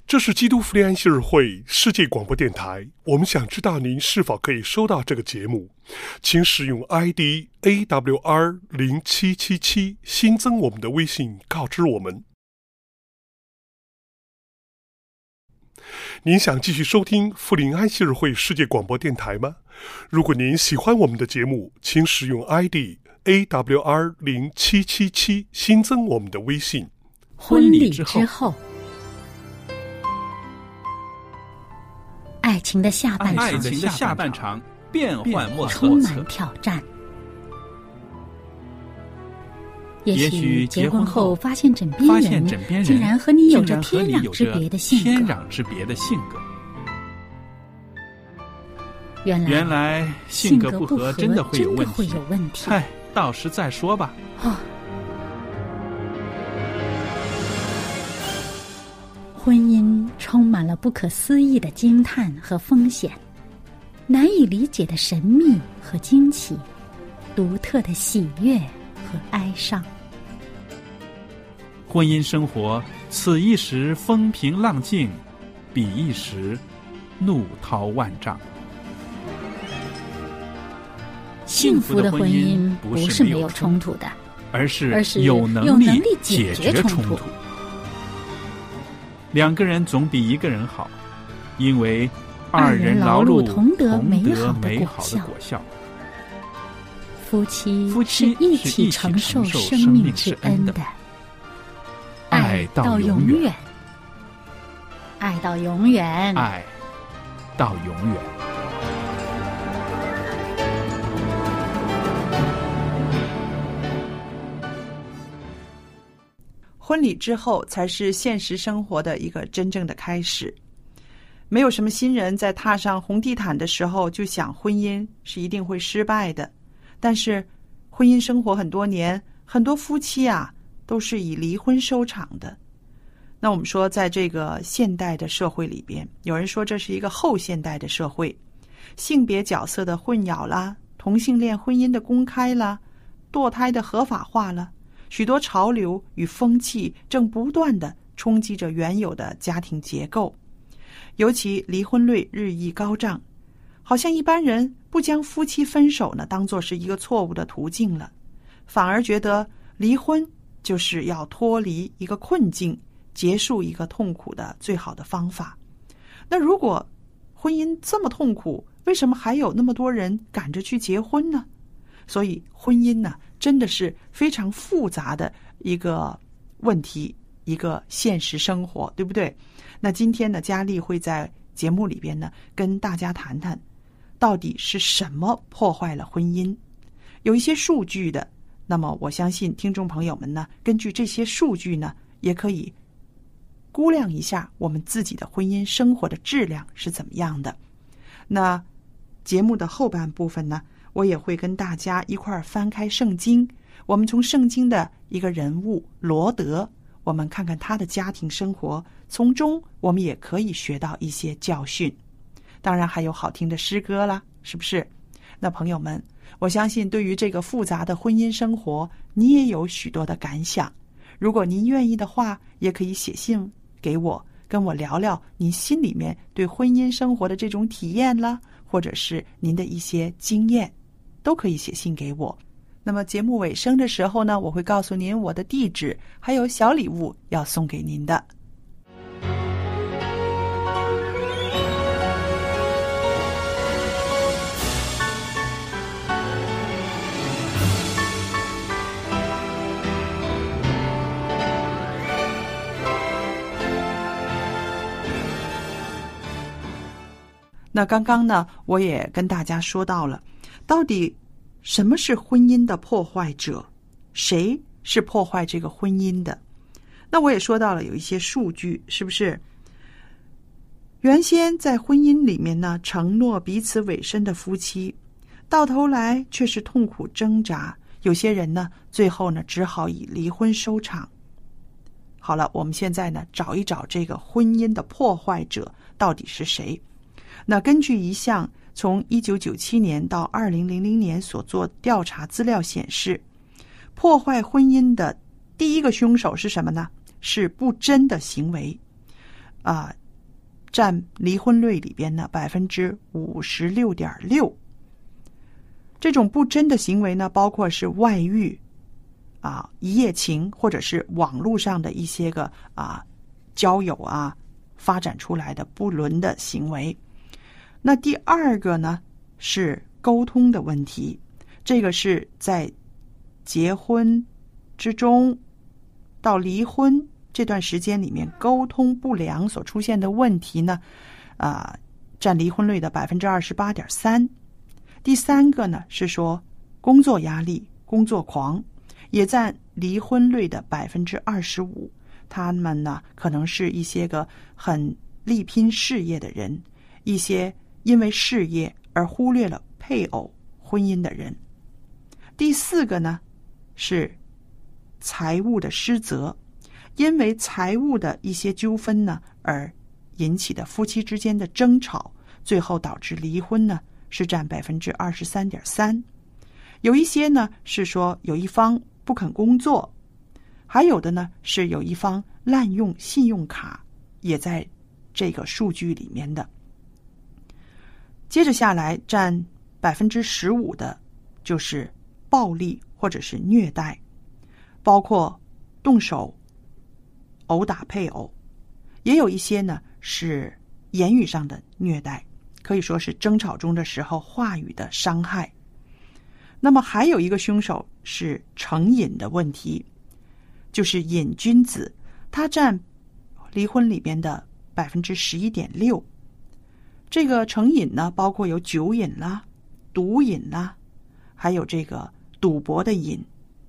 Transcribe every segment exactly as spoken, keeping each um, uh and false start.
这是基督福临安息日会世界广播电台，我们想知道您是否可以收到这个节目，请使用 I D A W R 零七七七 新增我们的微信告知我们。您想继续收听福临安息日会世界广播电台吗？如果您喜欢我们的节目，请使用 I D A W R 零七七七 新增我们的微信。 婚礼之后，爱情的下半场， 爱情的下半场变幻莫测， 充满挑战。也许结婚后发现枕边人， 发现枕边人竟然和你有着天壤之别的性格。 天壤之别的性格。 原来原来性格不合真的会有问题。 会有问题。 嗨，到时再说吧。 哦，婚姻充满了不可思议的惊叹和风险，难以理解的神秘和惊奇，独特的喜悦和哀伤。 婚姻生活，此一时风平浪静，彼一时怒涛万丈。 幸福的婚姻不是没有冲突的， 而是而是有能力解决冲突。两个人总比一个人好，因为二人劳碌同得美好的果效。 夫妻夫妻是一起承受生命之恩的， 爱到永远， 爱到永远， 爱到永远。 婚礼之后才是现实生活的一个真正的开始。没有什么新人在踏上红地毯的时候就想婚姻是一定会失败的。但是婚姻生活很多年，很多夫妻啊都是以离婚收场的。那我们说在这个现代的社会里边，有人说这是一个后现代的社会，性别角色的混淆啦，同性恋婚姻的公开啦，堕胎的合法化了，许多潮流与风气正不断地冲击着原有的家庭结构，尤其离婚率日益高涨，好像一般人不将夫妻分手呢当作是一个错误的途径了，反而觉得离婚就是要脱离一个困境，结束一个痛苦的最好的方法。那如果婚姻这么痛苦，为什么还有那么多人赶着去结婚呢？所以婚姻呢真的是非常复杂的一个问题，一个现实生活，对不对？那今天呢，佳丽会在节目里边呢跟大家谈谈到底是什么破坏了婚姻，有一些数据的。那么我相信听众朋友们呢，根据这些数据呢，也可以估量一下我们自己的婚姻生活的质量是怎么样的。那节目的后半部分呢，我也会跟大家一块儿翻开圣经，我们从圣经的一个人物罗德，我们看看他的家庭生活，从中我们也可以学到一些教训。当然还有好听的诗歌啦，是不是？那朋友们，我相信对于这个复杂的婚姻生活，你也有许多的感想。如果您愿意的话，也可以写信给我，跟我聊聊您心里面对婚姻生活的这种体验啦，或者是您的一些经验，都可以写信给我。那么节目尾声的时候呢，我会告诉您我的地址，还有小礼物要送给您的。那刚刚呢，我也跟大家说到了，到底什么是婚姻的破坏者？谁是破坏这个婚姻的？那我也说到了有一些数据，是不是？原先在婚姻里面呢，承诺彼此委身的夫妻，到头来却是痛苦挣扎。有些人呢，最后呢，只好以离婚收场。好了，我们现在呢，找一找这个婚姻的破坏者到底是谁？那根据一项从一九九七年到二零零零年所做调查资料显示，破坏婚姻的第一个凶手是什么呢？是不贞的行为。 啊、呃，占离婚率里边呢百分之五十六点六。这种不贞的行为呢，包括是外遇啊、一夜情，或者是网络上的一些个啊交友啊发展出来的不伦的行为。那第二个呢是沟通的问题，这个是在结婚之中到离婚这段时间里面沟通不良所出现的问题呢，啊、呃，占离婚率的百分之二十八点三。第三个呢是说工作压力、工作狂，也占离婚率的百分之二十五。他们呢可能是一些个很力拼事业的人，一些因为事业而忽略了配偶婚姻的人。第四个呢是财务的失责，因为财务的一些纠纷呢而引起的夫妻之间的争吵，最后导致离婚呢是占百分之二十三点三。有一些呢是说有一方不肯工作，还有的呢是有一方滥用信用卡，也在这个数据里面的。接着下来占百分之十五的就是暴力或者是虐待，包括动手殴打配偶，也有一些呢是言语上的虐待，可以说是争吵中的时候话语的伤害。那么还有一个凶手是成瘾的问题，就是瘾君子，他占离婚里边的百分之十一点六。这个成瘾呢，包括有酒瘾啦、毒瘾啦，还有这个赌博的瘾。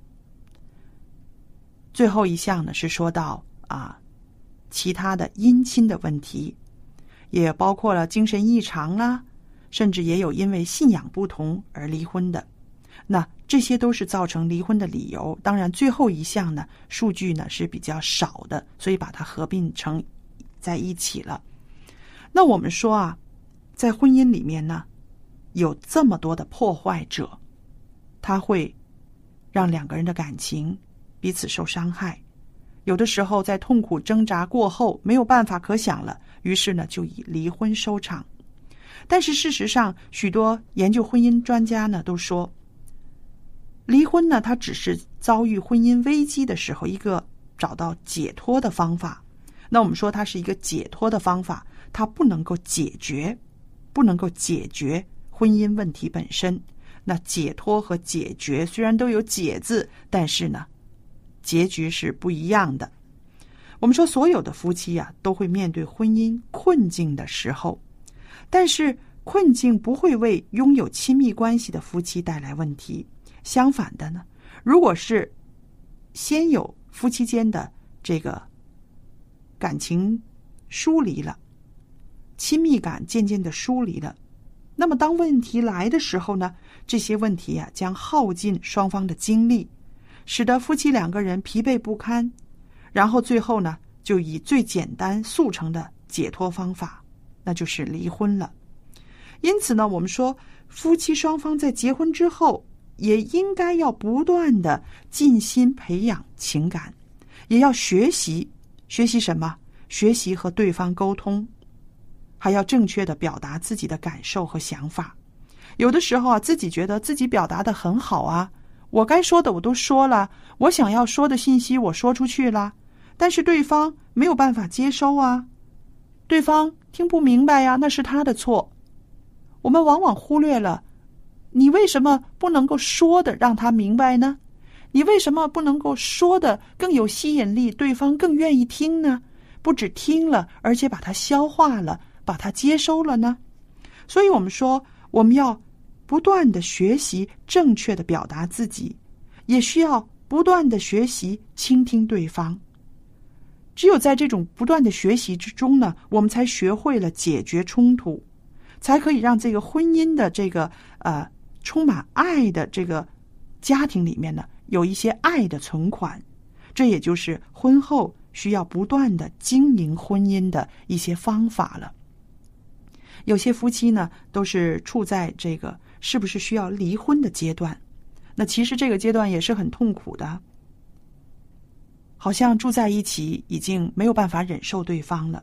最后一项呢是说到啊，其他的姻亲的问题，也包括了精神异常啦，甚至也有因为信仰不同而离婚的。那这些都是造成离婚的理由。当然最后一项呢数据呢是比较少的，所以把它合并成在一起了。那我们说啊，在婚姻里面呢有这么多的破坏者，他会让两个人的感情彼此受伤害，有的时候在痛苦挣扎过后没有办法可想了，于是呢就以离婚收场。但是事实上许多研究婚姻专家呢都说，离婚呢它只是遭遇婚姻危机的时候一个找到解脱的方法。那我们说它是一个解脱的方法，它不能够解决不能够解决婚姻问题本身。那解脱和解决虽然都有解字，但是呢结局是不一样的。我们说所有的夫妻啊都会面对婚姻困境的时候，但是困境不会为拥有亲密关系的夫妻带来问题。相反的呢，如果是先有夫妻间的这个感情疏离了，亲密感渐渐的疏离了，那么当问题来的时候呢，这些问题啊将耗尽双方的精力，使得夫妻两个人疲惫不堪，然后最后呢就以最简单速成的解脱方法，那就是离婚了。因此呢，我们说夫妻双方在结婚之后也应该要不断的尽心培养情感，也要学习学习什么？学习和对方沟通，还要正确的表达自己的感受和想法。有的时候啊，自己觉得自己表达的很好啊，我该说的我都说了，我想要说的信息我说出去了，但是对方没有办法接收啊，对方听不明白呀，那是他的错。我们往往忽略了，你为什么不能够说的让他明白呢？你为什么不能够说的更有吸引力，对方更愿意听呢？不只听了，而且把它消化了，把它接收了呢？所以我们说，我们要不断的学习正确的表达自己，也需要不断的学习倾听对方。只有在这种不断的学习之中呢，我们才学会了解决冲突，才可以让这个婚姻的这个呃充满爱的这个家庭里面呢，有一些爱的存款。这也就是婚后需要不断的经营婚姻的一些方法了。有些夫妻呢都是处在这个是不是需要离婚的阶段，那其实这个阶段也是很痛苦的，好像住在一起已经没有办法忍受对方了，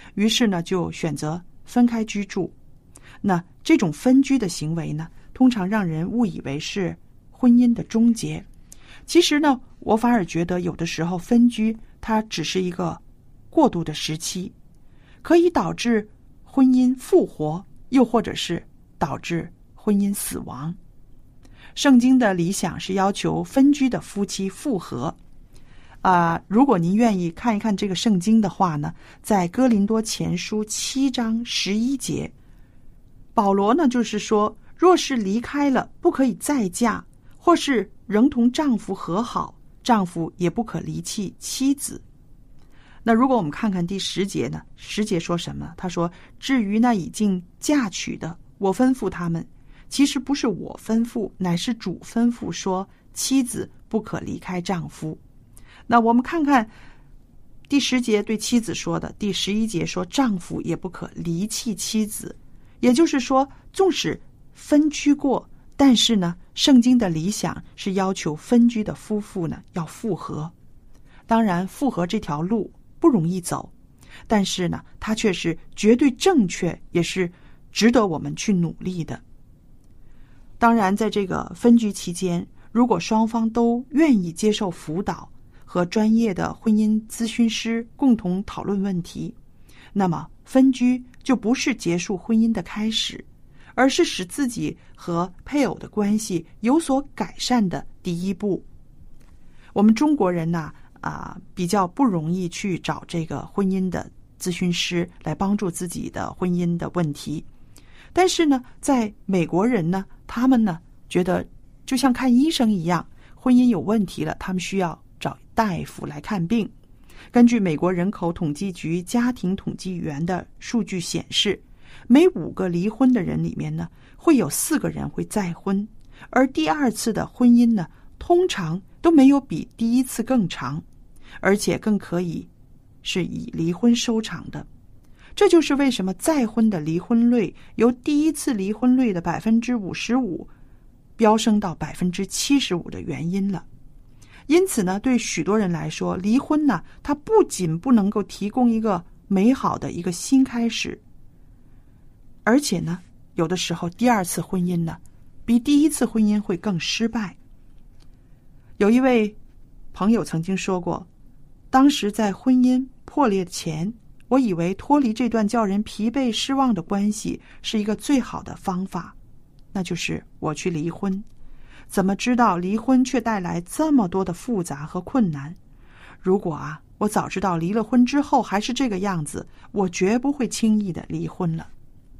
于是呢就选择分开居住。那这种分居的行为呢，通常让人误以为是婚姻的终结。其实呢，我反而觉得有的时候分居它只是一个过渡的时期，可以导致婚姻复活，又或者是导致婚姻死亡。圣经的理想是要求分居的夫妻复合。啊、呃，如果您愿意看一看这个圣经的话呢，在哥林多前书七章十一节，保罗呢就是说，若是离开了，不可以再嫁，或是仍同丈夫和好，丈夫也不可离弃妻子。那如果我们看看第十节呢，十节说什么？他说，至于那已经嫁娶的，我吩咐他们，其实不是我吩咐，乃是主吩咐说，妻子不可离开丈夫。那我们看看第十节对妻子说的，第十一节说丈夫也不可离弃妻子。也就是说，纵使分居过，但是呢，圣经的理想是要求分居的夫妇呢要复合。当然，复合这条路不容易走，但是呢，它却是绝对正确，也是值得我们去努力的。当然，在这个分居期间，如果双方都愿意接受辅导和专业的婚姻咨询师共同讨论问题，那么分居就不是结束婚姻的开始，而是使自己和配偶的关系有所改善的第一步。我们中国人呢，啊，比较不容易去找这个婚姻的咨询师来帮助自己的婚姻的问题。但是呢，在美国人呢，他们呢觉得就像看医生一样，婚姻有问题了，他们需要找大夫来看病。根据美国人口统计局家庭统计员的数据显示，每五个离婚的人里面呢，会有四个人会再婚，而第二次的婚姻呢，通常都没有比第一次更长，而且更可以是以离婚收场的。这就是为什么再婚的离婚率由第一次离婚率的百分之五十五飙升到百分之七十五的原因了。因此呢，对许多人来说，离婚呢，它不仅不能够提供一个美好的一个新开始，而且呢，有的时候第二次婚姻呢，比第一次婚姻会更失败。有一位朋友曾经说过，当时在婚姻破裂前，我以为脱离这段叫人疲惫失望的关系是一个最好的方法，那就是我去离婚。怎么知道离婚却带来这么多的复杂和困难？如果啊，我早知道离了婚之后还是这个样子，我绝不会轻易的离婚了。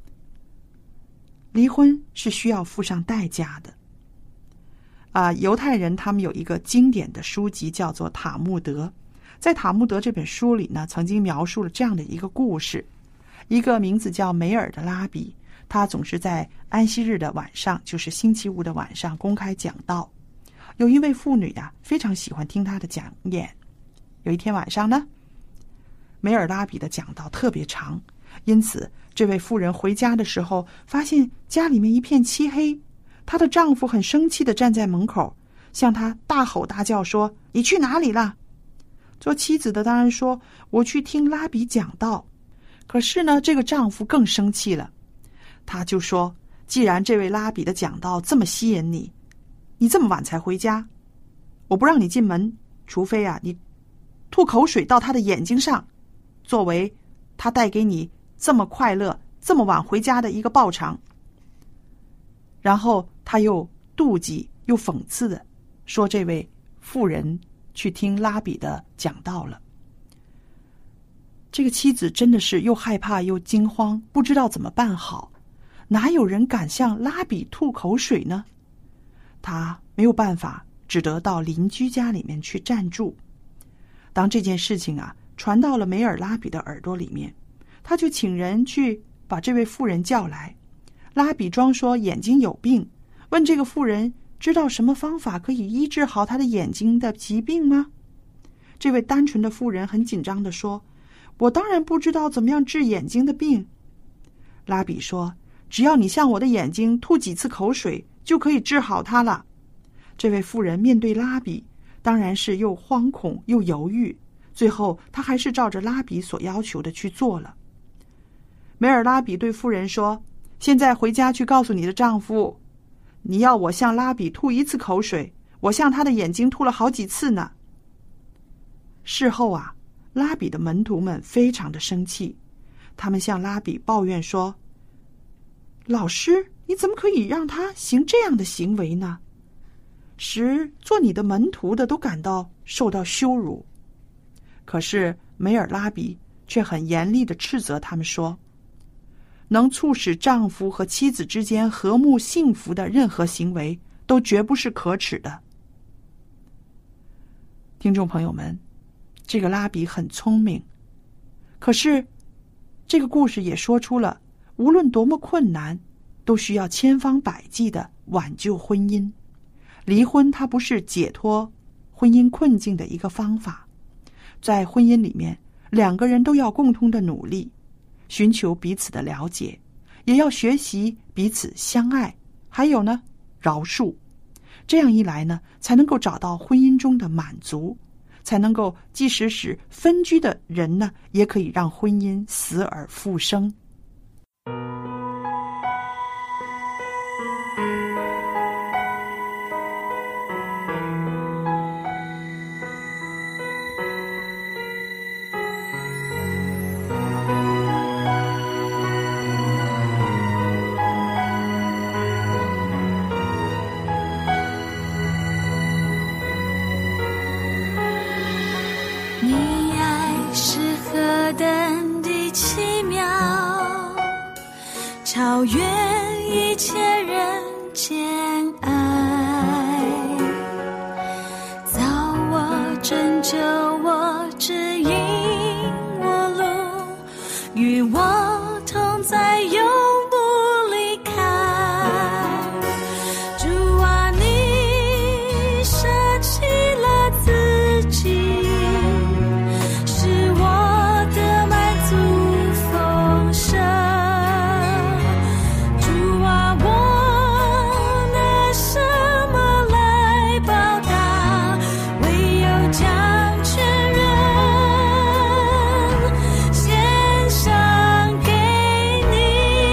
离婚是需要付上代价的。啊，犹太人他们有一个经典的书籍叫做《塔木德》。在《塔木德》这本书里呢，曾经描述了这样的一个故事：一个名字叫梅尔的拉比，他总是在安息日的晚上，就是星期五的晚上公开讲道。有一位妇女啊，非常喜欢听他的讲演。有一天晚上呢，梅尔拉比的讲道特别长，因此这位妇人回家的时候，发现家里面一片漆黑。她的丈夫很生气地站在门口，向她大吼大叫说：“你去哪里了？”做妻子的当然说：“我去听拉比讲道。”可是呢，这个丈夫更生气了，他就说：“既然这位拉比的讲道这么吸引你，你这么晚才回家，我不让你进门，除非啊你吐口水到他的眼睛上，作为他带给你这么快乐、这么晚回家的一个报偿。”然后他又妒忌又讽刺的说：“这位妇人去听拉比的讲道了。”这个妻子真的是又害怕又惊慌，不知道怎么办好。哪有人敢向拉比吐口水呢？他没有办法，只得到邻居家里面去暂住。当这件事情啊传到了梅尔拉比的耳朵里面，他就请人去把这位妇人叫来。拉比装说眼睛有病，问这个妇人知道什么方法可以医治好他的眼睛的疾病吗？这位单纯的妇人很紧张地说：“我当然不知道怎么样治眼睛的病。”拉比说：“只要你向我的眼睛吐几次口水，就可以治好它了。”这位妇人面对拉比，当然是又惶恐又犹豫，最后他还是照着拉比所要求的去做了。 梅尔拉比对妇人说，现在回家去告诉你的丈夫，你要我向拉比吐一次口水，我向他的眼睛吐了好几次呢。事后啊，拉比的门徒们非常的生气，他们向拉比抱怨说，老师，你怎么可以让他行这样的行为呢？使做你的门徒的都感到受到羞辱。可是梅尔拉比却很严厉地斥责他们说，能促使丈夫和妻子之间和睦幸福的任何行为都绝不是可耻的。听众朋友们，这个拉比很聪明，可是这个故事也说出了，无论多么困难，都需要千方百计的挽救婚姻。离婚它不是解脱婚姻困境的一个方法，在婚姻里面，两个人都要共同的努力，寻求彼此的了解，也要学习彼此相爱，还有呢，饶恕。这样一来呢，才能够找到婚姻中的满足，才能够即使使分居的人呢，也可以让婚姻死而复生。 超越一切人间爱，造我拯救我指引我路，与我同在永不离开。主啊，你舍弃了自己，使我的满足丰盛。献上给你。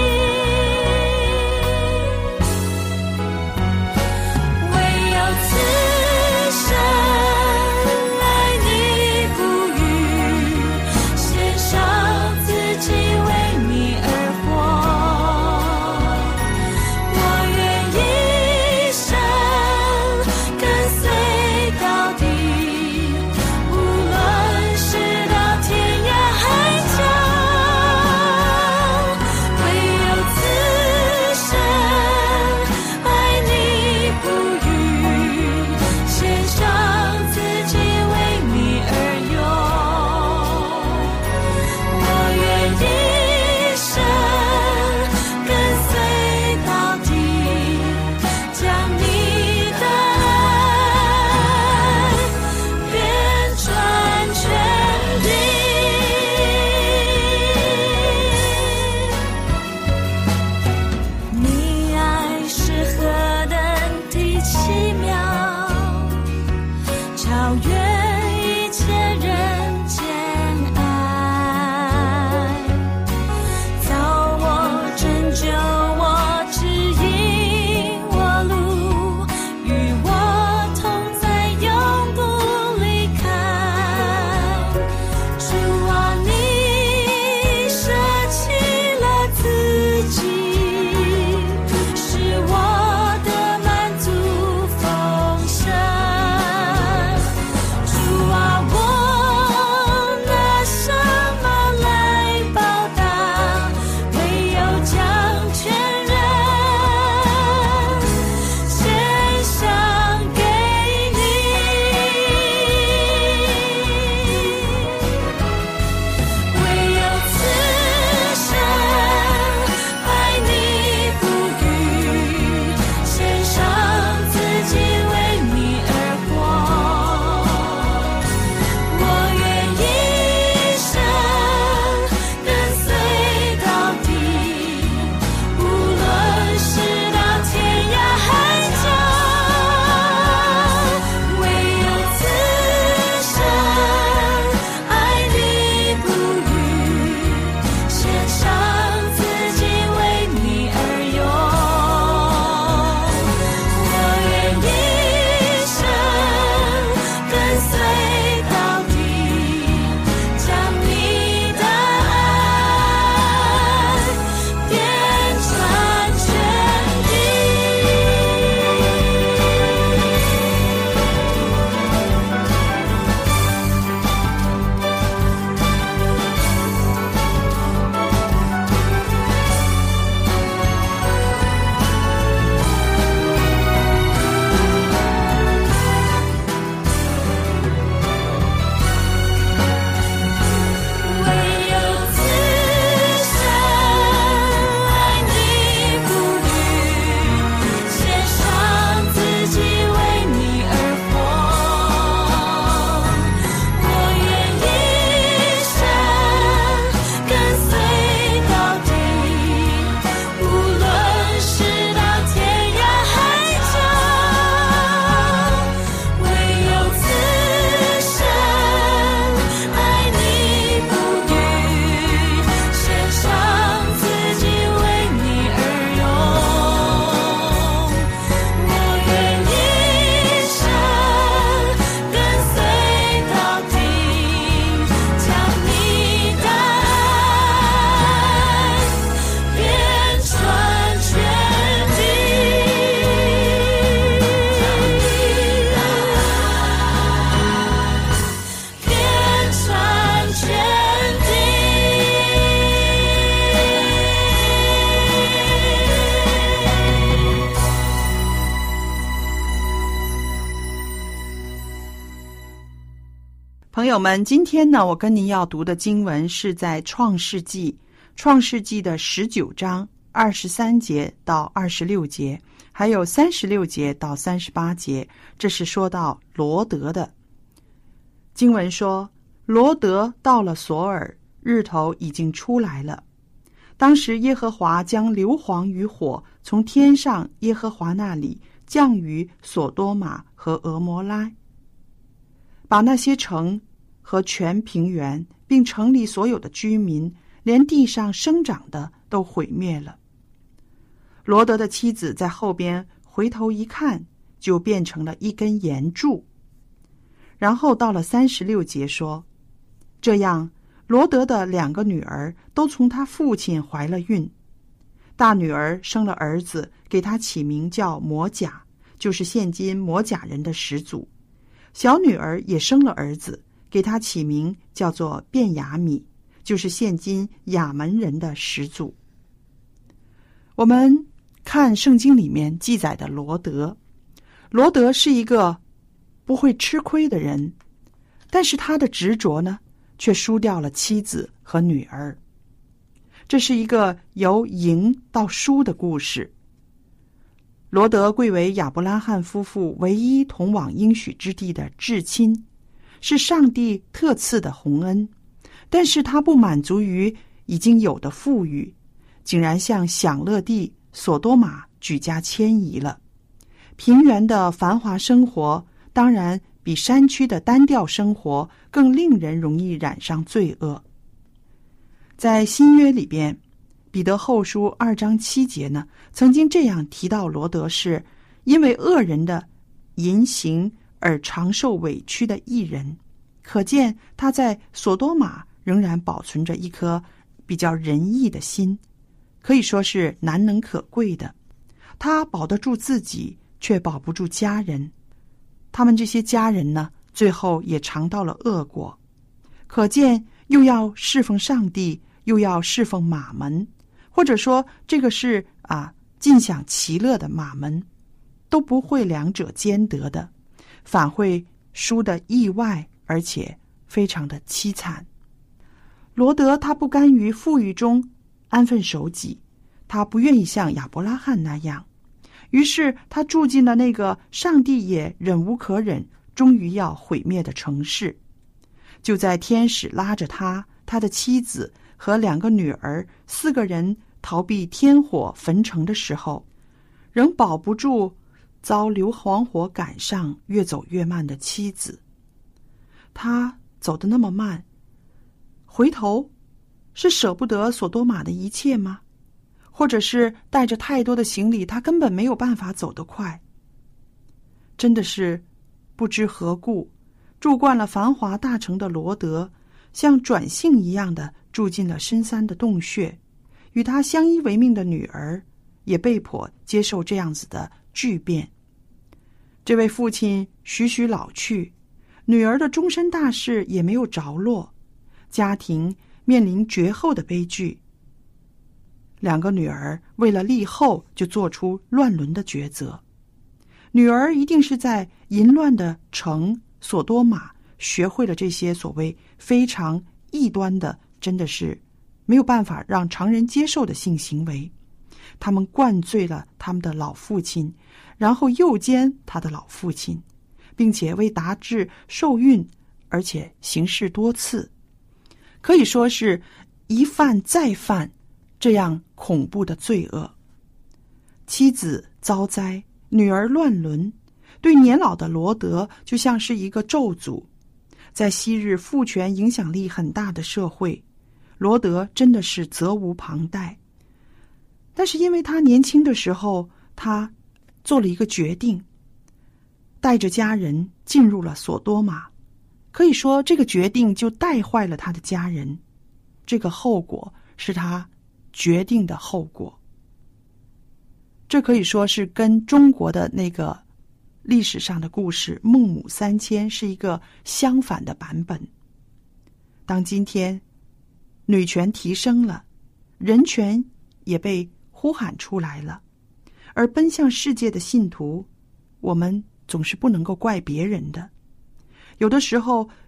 朋友们，今天呢，我跟您要读的经文是在创世纪创世纪的十九章二十三节到二十六节，还有三十六节到三十八节，这是说到罗得的。经文说，罗得到了索尔，日头已经出来了。当时耶和华将硫磺与火从天上耶和华那里降于索多玛和俄摩拉，把那些城和全平原并城里所有的居民，连地上生长的都毁灭了。罗得的妻子在后边回头一看，就变成了一根岩柱。然后到了三十六节说，这样罗得的两个女儿都从他父亲怀了孕，大女儿生了儿子，给他起名叫摩甲，就是现今摩甲人的始祖。小女儿也生了儿子，给他起名叫做便雅悯，就是现今亚门人的始祖。我们看圣经里面记载的罗得，罗得是一个不会吃亏的人，但是他的执着呢，却输掉了妻子和女儿。这是一个由赢到输的故事。罗得贵为亚伯拉罕夫妇唯一同往应许之地的至亲，是上帝特赐的洪恩，但是他不满足于已经有的富裕，竟然向享乐地索多玛举家迁移了。平原的繁华生活当然比山区的单调生活更令人容易染上罪恶。在新约里边，彼得后书二章七节呢，曾经这样提到罗得是因为恶人的淫行而长受委屈的义人，可见他在索多玛仍然保存着一颗比较仁义的心，可以说是难能可贵的。他保得住自己，却保不住家人。他们这些家人呢，最后也尝到了恶果。可见又要侍奉上帝，又要侍奉马门，或者说这个是啊尽享其乐的马门，都不会两者兼得的，反会输得意外，而且非常的凄惨。罗得他不甘于富裕中安分守己，他不愿意像亚伯拉罕那样，于是他住进了那个上帝也忍无可忍，终于要毁灭的城市。就在天使拉着他、他的妻子和两个女儿四个人逃避天火焚城的时候，仍保不住遭硫磺火赶上越走越慢的妻子。他走得那么慢，回头是舍不得索多玛的一切吗？或者是带着太多的行李，他根本没有办法走得快？真的是不知何故，住惯了繁华大城的罗得，像转性一样的住进了深山的洞穴，与他相依为命的女儿也被迫接受这样子的巨变。这位父亲徐徐老去，女儿的终身大事也没有着落，家庭面临绝后的悲剧。两个女儿为了立后，就做出乱伦的抉择。女儿一定是在淫乱的城索多玛学会了这些所谓非常异端的，真的是没有办法让常人接受的性行为。他们灌醉了他们的老父亲，然后诱奸他的老父亲，并且为达至受孕，而且行事多次，可以说是一犯再犯，这样恐怖的罪恶。妻子遭灾，女儿乱伦，对年老的罗得就像是一个咒诅。在昔日父权影响力很大的社会，罗得真的是责无旁贷。但是因为他年轻的时候，他做了一个决定，带着家人进入了索多玛。可以说这个决定就带坏了他的家人，这个后果是他决定的后果。这可以说是跟中国的那个历史上的故事孟母三迁是一个相反的版本。当今天女权提升了，人权也被呼喊出来了，而奔向世界的信徒，我们总是不能够怪别人的。有的时候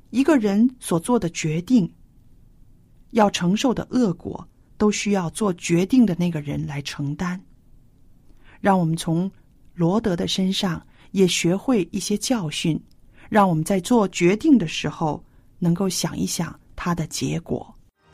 一个人所做的决定，要承受的恶果，都需要做决定的那个人来承担。让我们从罗德的身上也学会一些教训，让我们在做决定的时候能够想一想它的结果。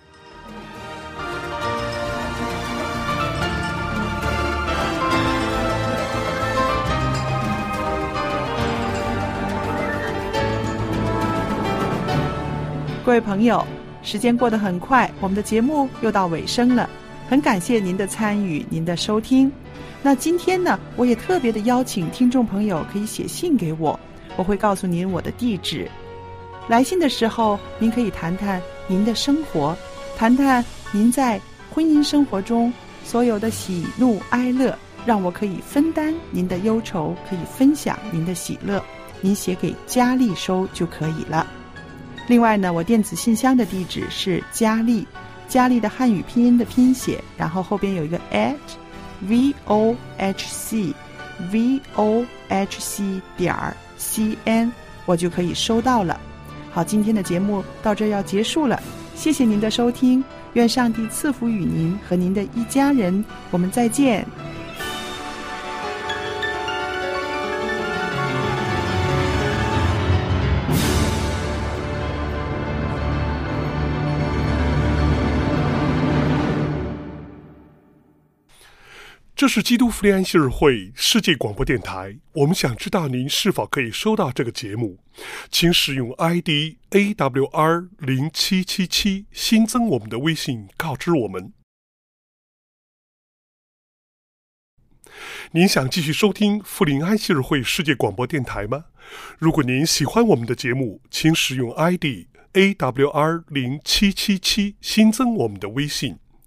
各位朋友，时间过得很快，我们的节目又到尾声了，很感谢您的参与，您的收听。那今天呢，我也特别的邀请听众朋友可以写信给我，我会告诉您我的地址。来信的时候，您可以谈谈您的生活，谈谈您在婚姻生活中所有的喜怒哀乐，让我可以分担您的忧愁，可以分享您的喜乐。您写给佳丽收就可以了。另外呢，我电子信箱的地址是佳丽，佳丽的汉语拼音的拼写，然后后边有一个 at v o h c v o h c 点 c n， 我就可以收到了。好，今天的节目到这要结束了，谢谢您的收听，愿上帝赐福与您和您的一家人，我们再见。 这是基督福临安息日会世界广播电台，我们想知道您是否可以收到这个节目，请使用 I D A W R 零七七七 新增我们的微信告知我们。您想继续收听福临安息日会世界广播电台吗？如果您喜欢我们的节目，请使用 I D A W R 零七七七 新增我们的微信。